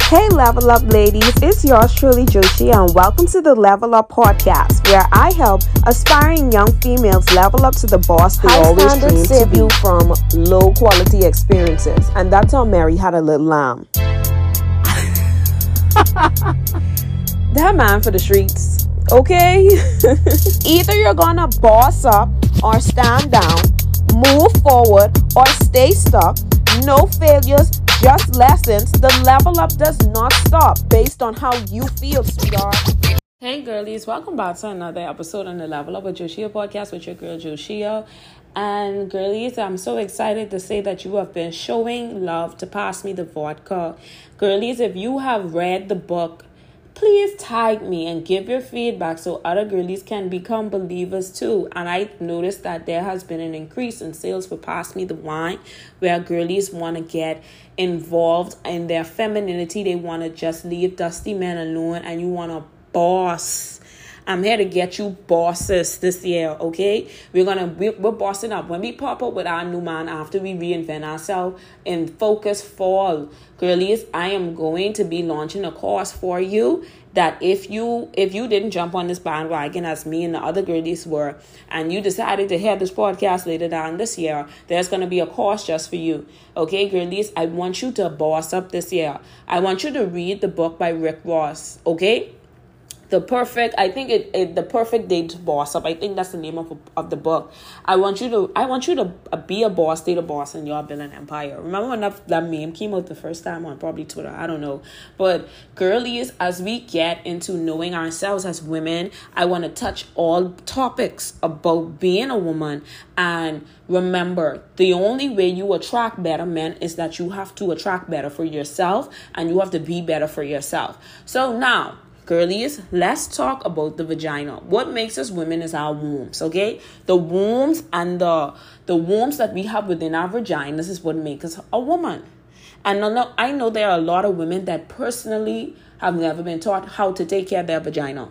Hey, Level Up ladies, it's yours truly, Joshi, and welcome to the Level Up podcast, where I help aspiring young females level up to the boss they always dream to save you from low quality experiences. And that's how Mary had a little lamb. That man for the streets, okay? Either you're gonna boss up or stand down, move forward or stay stuck. No failures, just lessons. The level up does not stop based on how you feel, sweetheart. Hey girlies, welcome back to another episode on the Level Up with Joshia podcast with your girl Joshia. And girlies, I'm so excited to say that you have been showing love to Pass Me the Vodka. Girlies, if you have read the book, please tag me and give your feedback so other girlies can become believers too. And I noticed that there has been an increase in sales for Pass Me the Wine, where girlies want to get involved in their femininity. They want to just leave dusty men alone, and you want to boss. I'm here to get you bosses this year, okay? We're bossing up. When we pop up with our new man after we reinvent ourselves in Focus Fall, girlies, I am going to be launching a course for you that if you didn't jump on this bandwagon as me and the other girlies were, and you decided to hear this podcast later down this year, there's going to be a course just for you. Okay, girlies, I want you to boss up this year. I want you to read the book by Rick Ross, okay? The perfect day to boss up. I think that's the name of the book. I want you to be a boss, stay the boss, and you're building an empire. Remember when that meme came out the first time on probably Twitter? I don't know. But girlies, as we get into knowing ourselves as women, I want to touch all topics about being a woman. And remember, the only way you attract better men is that you have to attract better for yourself, and you have to be better for yourself. So now, girlies, let's talk about the vagina. What makes us women is our wombs, okay? The wombs and the wombs that we have within our vaginas is what makes us a woman. And I know there are a lot of women that personally have never been taught how to take care of their vagina.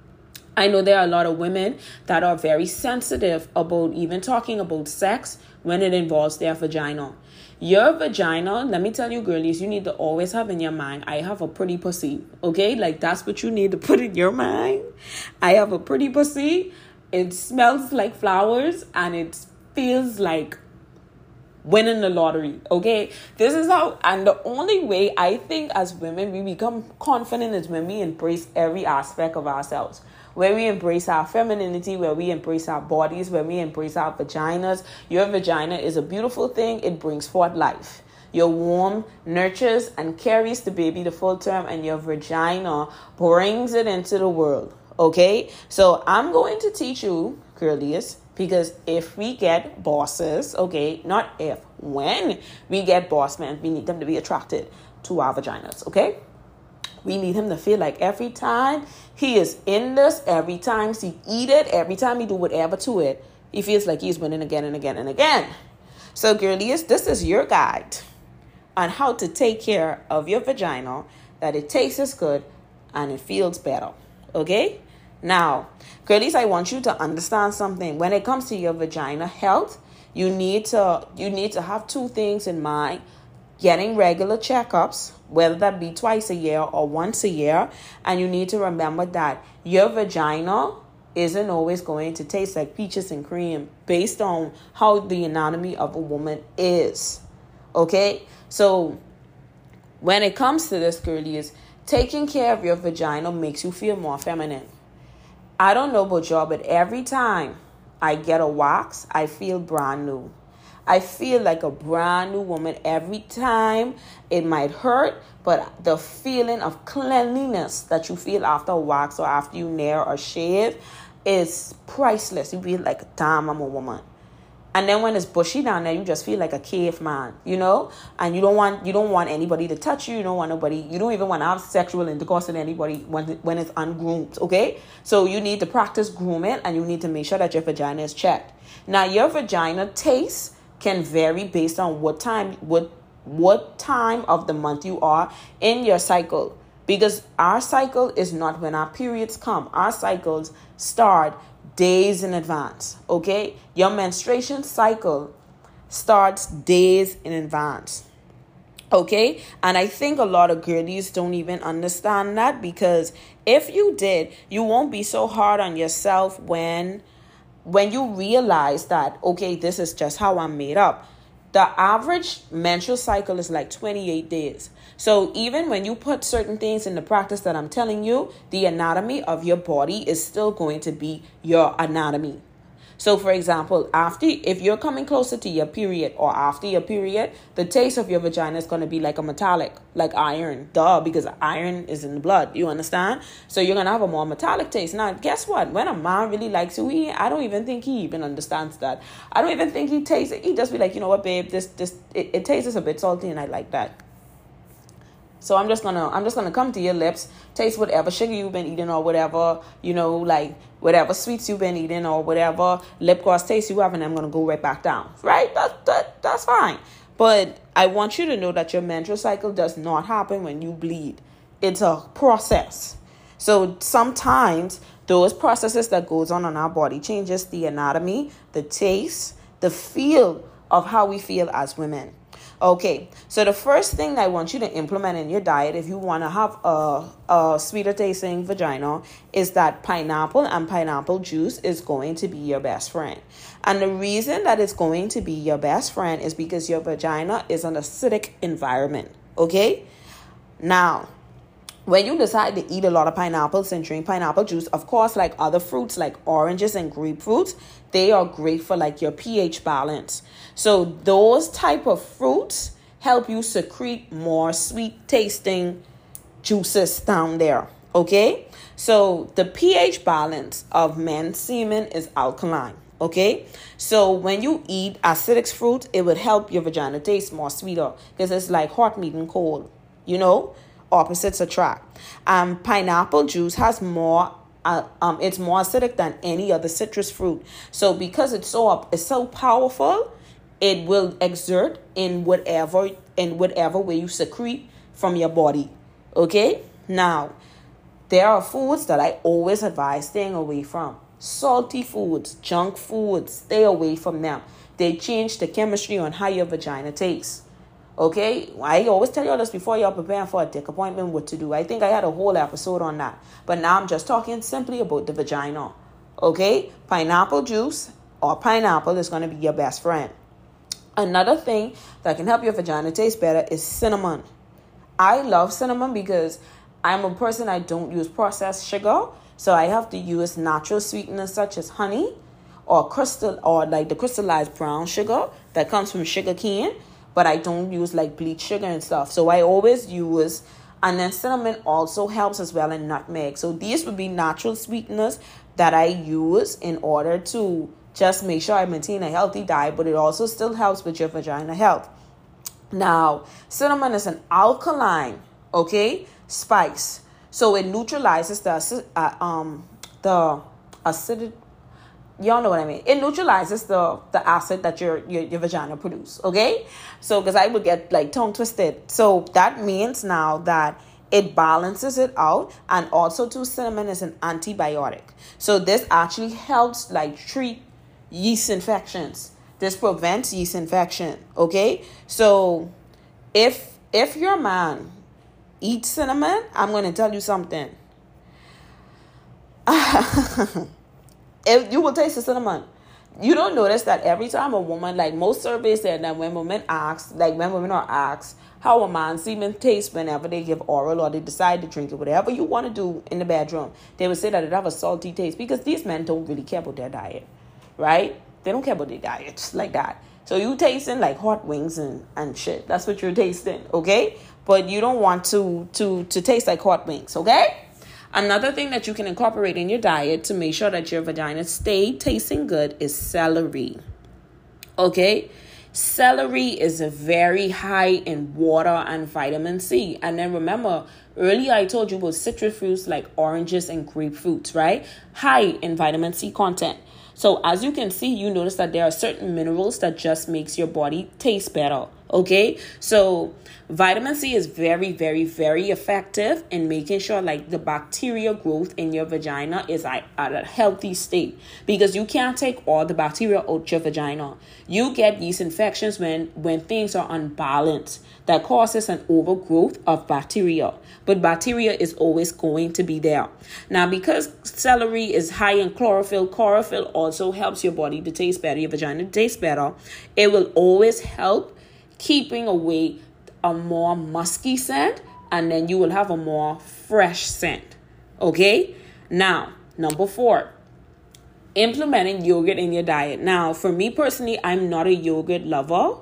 I know there are a lot of women that are very sensitive about even talking about sex when it involves their vagina. Your vagina, let me tell you, girlies, you need to always have in your mind, I have a pretty pussy, okay? Like, that's what you need to put in your mind. I have a pretty pussy. It smells like flowers, and it feels like winning the lottery, okay? This is how, and the only way I think as women we become confident is when we embrace every aspect of ourselves. Where we embrace our femininity, where we embrace our bodies, where we embrace our vaginas. Your vagina is a beautiful thing. It brings forth life. Your womb nurtures and carries the baby the full term, and your vagina brings it into the world, okay? So I'm going to teach you, girlies, because if we get bosses, okay, not if, when we get boss men, we need them to be attracted to our vaginas, okay? We need him to feel like every time he is in this, every time he eat it, every time he do whatever to it, he feels like he's winning again and again and again. So, girlies, this is your guide on how to take care of your vagina, that it tastes good and it feels better. Okay? Now, girlies, I want you to understand something. When it comes to your vagina health, you need to have two things in mind. Getting regular checkups, whether that be twice a year or once a year. And you need to remember that your vagina isn't always going to taste like peaches and cream based on how the anatomy of a woman is. Okay? So when it comes to this, girlies, taking care of your vagina makes you feel more feminine. I don't know about y'all, but every time I get a wax, I feel brand new. I feel like a brand new woman every time. It might hurt, but the feeling of cleanliness that you feel after a wax or after you nail or shave is priceless. You feel like, damn, I'm a woman. And then when it's bushy down there, you just feel like a caveman, you know? And you don't want anybody to touch you. You don't even want to have sexual intercourse with anybody when it's ungroomed, okay? So you need to practice grooming, and you need to make sure that your vagina is checked. Now, your vagina taste can vary based on what time of the month you are in your cycle. Because our cycle is not when our periods come. Our cycles start days in advance, okay? Your menstruation cycle starts days in advance. Okay, and I think a lot of girlies don't even understand that, because if you did, you won't be so hard on yourself when you realize that, okay, this is just how I'm made up. The average menstrual cycle is like 28 days. So even when you put certain things in the practice that I'm telling you, the anatomy of your body is still going to be your anatomy. So, for example, if you're coming closer to your period or after your period, the taste of your vagina is going to be like a metallic, like iron. Duh, because iron is in the blood. You understand? So you're going to have a more metallic taste. Now, guess what? When a man really likes you, I don't even think he even understands that. I don't even think he tastes it. He just be like, you know what, babe, it tastes a bit salty and I like that. So I'm just gonna come to your lips, taste whatever sugar you've been eating or whatever, like whatever sweets you've been eating or whatever lip gloss taste you have, and I'm gonna go right back down. Right? That's fine. But I want you to know that your menstrual cycle does not happen when you bleed. It's a process. So sometimes those processes that goes on our body changes the anatomy, the taste, the feel of how we feel as women. Okay, so the first thing I want you to implement in your diet if you want to have a sweeter tasting vagina is that pineapple and pineapple juice is going to be your best friend. And the reason that it's going to be your best friend is because your vagina is an acidic environment. Okay, now when you decide to eat a lot of pineapples and drink pineapple juice, of course, like other fruits like oranges and grapefruits, they are great for like your pH balance. So those type of fruits help you secrete more sweet tasting juices down there. Okay, so the pH balance of men's semen is alkaline. Okay, so when you eat acidic fruit, it would help your vagina taste more sweeter, because it's like hot meeting cold, opposites attract. Pineapple juice has more it's more acidic than any other citrus fruit. So because it's so powerful, it will exert in whatever way you secrete from your body. Okay? Now, there are foods that I always advise staying away from. Salty foods, junk foods, stay away from them. They change the chemistry on how your vagina tastes. Okay, I always tell you this before you're preparing for a dick appointment, what to do. I think I had a whole episode on that. But now I'm just talking simply about the vagina. Okay, pineapple juice or pineapple is going to be your best friend. Another thing that can help your vagina taste better is cinnamon. I love cinnamon because I'm a person, I don't use processed sugar. So I have to use natural sweeteners such as honey or like the crystallized brown sugar that comes from sugar cane. But I don't use like bleach sugar and stuff. So I always use, and then cinnamon also helps as well, and nutmeg. So these would be natural sweeteners that I use in order to just make sure I maintain a healthy diet, but it also still helps with your vagina health. Now, cinnamon is an alkaline, spice. So it neutralizes the acidity. Y'all know what I mean. It neutralizes the acid that your vagina produces. Okay, so because I would get like tongue twisted. So that means now that it balances it out, and also too, cinnamon is an antibiotic. So this actually helps like treat yeast infections. This prevents yeast infection. Okay, so if your man eats cinnamon, I'm going to tell you something. You will taste the cinnamon. You don't notice that every time a woman, like most surveys say that when women are asked how a man's semen tastes whenever they give oral or they decide to drink it, whatever you want to do in the bedroom, they would say that it have a salty taste, because these men don't really care about their diet, right? They don't care about their diet like that. So you tasting like hot wings and shit. That's what you're tasting, okay? But you don't want to taste like hot wings, okay? Another thing that you can incorporate in your diet to make sure that your vagina stay tasting good is celery. Okay? Celery is very high in water and vitamin C. And then remember, earlier I told you about citrus fruits like oranges and grapefruits, right? High in vitamin C content. So as you can see, you notice that there are certain minerals that just makes your body taste better. Okay, so vitamin C is very, very, very effective in making sure like the bacteria growth in your vagina is at a healthy state, because you can't take all the bacteria out your vagina. You get these infections when things are unbalanced that causes an overgrowth of bacteria. But bacteria is always going to be there. Now, because celery is high in chlorophyll, chlorophyll also helps your body to taste better, your vagina to taste better. It will always help keeping away a more musky scent, and then you will have a more fresh scent. Okay? Now, number 4, implementing yogurt in your diet. Now, for me personally, I'm not a yogurt lover.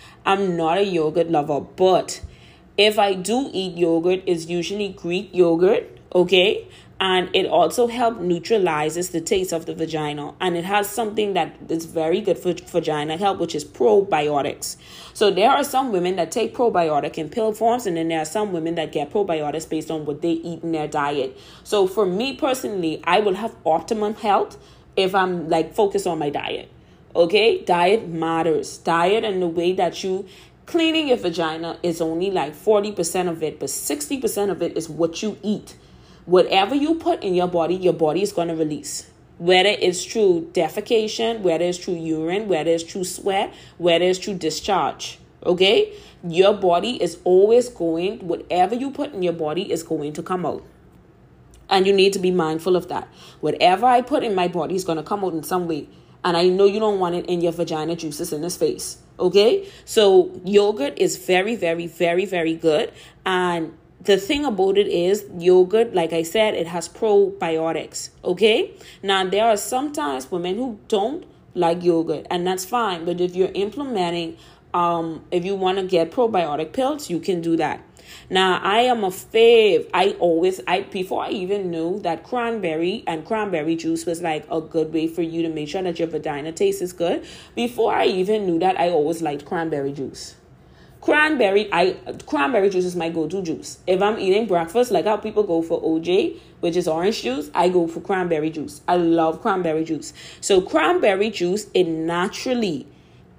But if I do eat yogurt, it's usually Greek yogurt, okay? And it also helps neutralizes the taste of the vagina. And it has something that is very good for vagina health, which is probiotics. So there are some women that take probiotic in pill forms, and then there are some women that get probiotics based on what they eat in their diet. So for me personally, I will have optimum health if I'm like focused on my diet. Okay? Diet matters. Diet and the way that you cleaning your vagina is only like 40% of it, but 60% of it is what you eat. Whatever you put in your body is going to release. Whether it's through defecation, whether it's through urine, whether it's through sweat, whether it's through discharge. Okay? Your body is always whatever you put in your body is going to come out. And you need to be mindful of that. Whatever I put in my body is going to come out in some way. And I know you don't want it in your vagina juices in this face. Okay? So yogurt is very, very, very, very good. And the thing about it is yogurt, like I said, it has probiotics. Okay? Now, there are sometimes women who don't like yogurt, and that's fine. But if you're implementing, if you want to get probiotic pills, you can do that. Now, I am a fave. Before I even knew that cranberry and cranberry juice was like a good way for you to make sure that your vagina tastes good. Before I even knew that, I always liked cranberry juice. Cranberry juice is my go-to juice. If I'm eating breakfast, like how people go for OJ, which is orange juice, I go for cranberry juice. I love cranberry juice. So cranberry juice, it naturally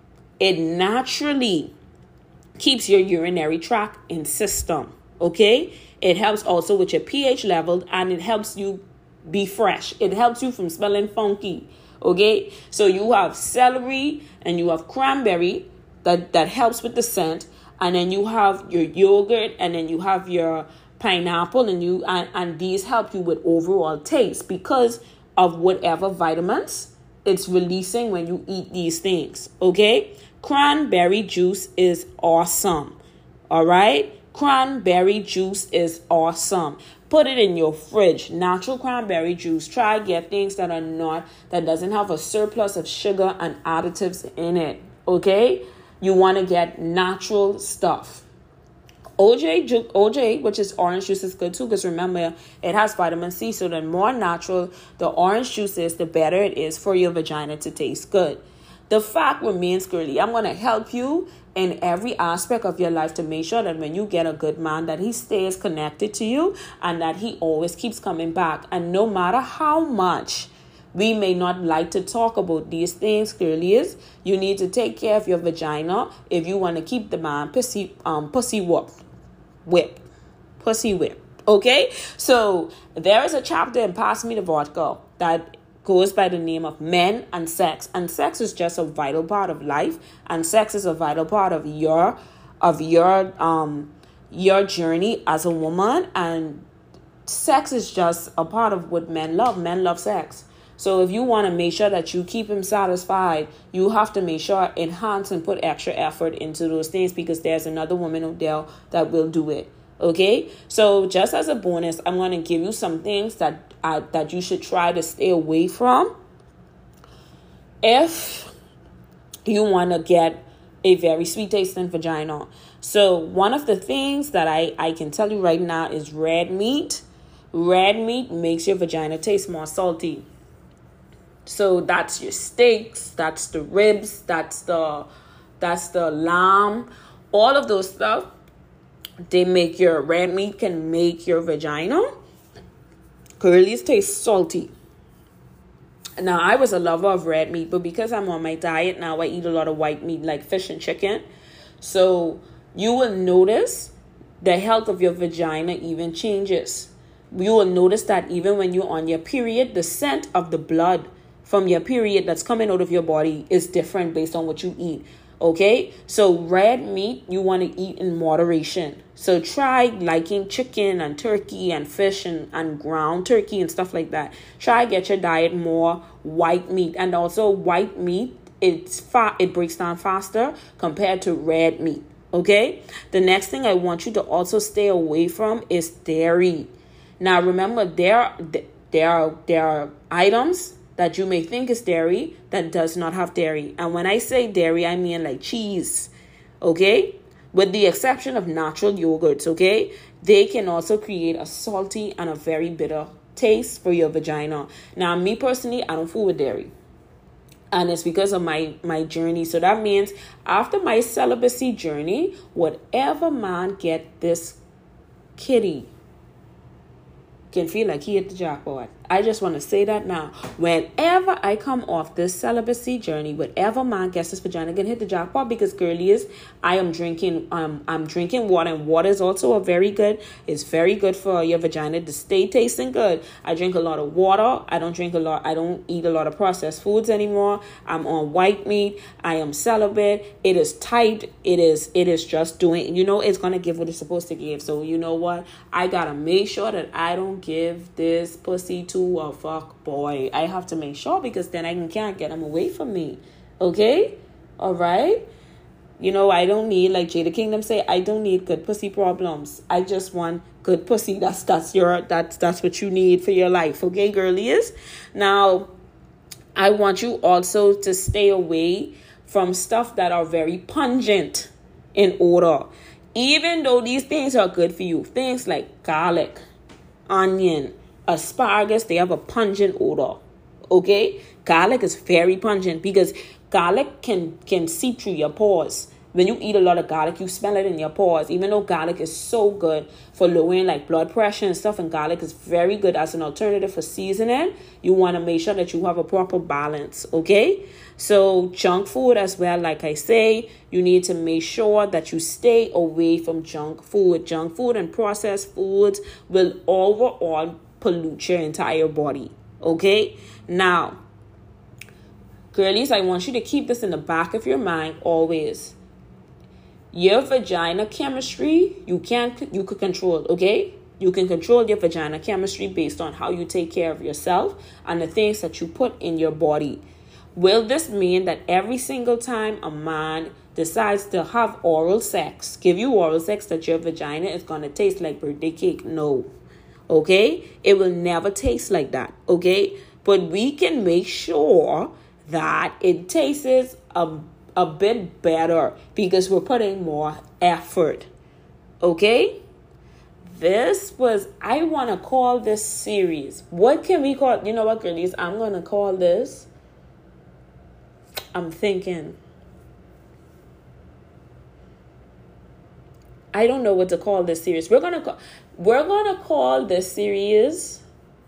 keeps your urinary tract in system. Okay? It helps also with your pH level, and it helps you be fresh. It helps you from smelling funky. Okay? So you have celery and you have cranberry that helps with the scent, and then you have your yogurt, and then you have your pineapple, and these help you with overall taste because of whatever vitamins it's releasing when you eat these things. Okay? Cranberry juice is awesome. All right? Cranberry juice is awesome. Put it in your fridge. Natural cranberry juice. Try get things that doesn't have a surplus of sugar and additives in it. Okay? You want to get natural stuff. OJ, which is orange juice, is good too, because remember, it has vitamin C. So the more natural the orange juice is, the better it is for your vagina to taste good. The fact remains, girly, I'm going to help you in every aspect of your life to make sure that when you get a good man, that he stays connected to you and that he always keeps coming back. And no matter how much we may not like to talk about these things, girlies, you need to take care of your vagina if you want to keep the man pussy whip. Okay? So there is a chapter in Pass Me the Vodka that goes by the name of Men and Sex. And sex is just a vital part of life. And sex is a vital part of your journey as a woman. And sex is just a part of what men love. Men love sex. So if you want to make sure that you keep him satisfied, you have to make sure enhance and put extra effort into those things, because there's another woman out there that will do it. Okay? So just as a bonus, I'm going to give you some things that you should try to stay away from if you want to get a very sweet tasting vagina. So one of the things that I can tell you right now is red meat. Red meat makes your vagina taste more salty. So that's your steaks, that's the ribs, that's the lamb, all of those stuff. Red meat can make your vagina girlies taste salty. Now, I was a lover of red meat, but because I'm on my diet now, I eat a lot of white meat like fish and chicken. So you will notice the health of your vagina even changes. You will notice that even when you're on your period, the scent of the blood from your period that's coming out of your body is different based on what you eat. Okay, so red meat you want to eat in moderation. So try liking chicken and turkey and fish and ground turkey and stuff like that. Try get your diet more white meat. And also white meat, it breaks down faster compared to red meat. Okay, the next thing I want you to also stay away from is dairy. Now remember, there are items that you may think is dairy that does not have dairy. And when I say dairy, I mean like cheese, okay? With the exception of natural yogurts, okay? They can also create a salty and a very bitter taste for your vagina. Now, me personally, I don't fool with dairy. And it's because of my journey. So that means after my celibacy journey, whatever man get this kitty can feel like he hit the jackpot. I just want to say that now. Whenever I come off this celibacy journey, whatever man gets this vagina can hit the jackpot, because girlies, I'm drinking water, and water is also it's very good for your vagina to stay tasting good. I drink a lot of water. I don't eat a lot of processed foods anymore. I'm on white meat. I am celibate. It is tight. It is just doing, it's going to give what it's supposed to give. So you know what? I got to make sure that I don't give this pussy to a fuck boy. I have to make sure, because then I can't get him away from me. Okay? All right? I don't need, like Jada Kingdom say, I don't need good pussy problems. I just want good pussy. That's what you need for your life. Okay, girlies? Now, I want you also to stay away from stuff that are very pungent in odor. Even though these things are good for you, things like garlic, onion, asparagus, they have a pungent odor. Okay? Garlic is very pungent because garlic can seep through your pores. When you eat a lot of garlic, you smell it in your pores. Even though garlic is so good for lowering like blood pressure and stuff, and garlic is very good as an alternative for seasoning, you want to make sure that you have a proper balance. Okay? So junk food as well, like I say, you need to make sure that you stay away from junk food. Junk food and processed foods will overall pollute your entire body. Okay? Now, girlies, I want you to keep this in the back of your mind always. Your vagina chemistry, you could control, okay? You can control your vagina chemistry based on how you take care of yourself and the things that you put in your body. Will this mean that every single time a man decides to have oral sex, give you oral sex, that your vagina is going to taste like birthday cake? No. Okay? It will never taste like that. Okay? But we can make sure that it tastes a bit better because we're putting more effort. Okay? I want to call this series. What can we call? You know what, girlies? I'm going to call this. I'm thinking. I don't know what to call this series. We're gonna call this series.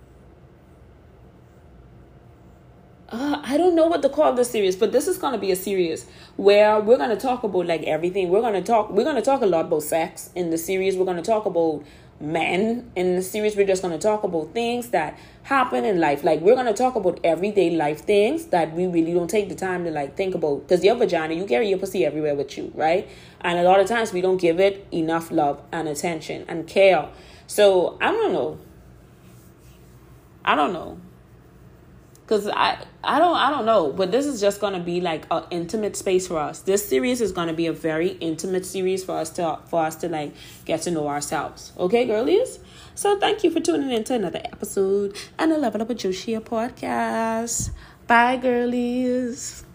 I don't know what to call this series, but this is gonna be a series where we're gonna talk about like everything. We're gonna talk a lot about sex in the series. We're gonna talk about men in the series. We're just gonna talk about things that happen in life. Like we're gonna talk about everyday life things that we really don't take the time to like think about. Because your vagina, you carry your pussy everywhere with you, right? And a lot of times we don't give it enough love and attention and care. So I don't know. Because I don't know, but this is just going to be like an intimate space for us. This series is going to be a very intimate series for us to like get to know ourselves. Okay, girlies? So thank you for tuning in to another episode and the Level Up with Joshia podcast. Bye, girlies.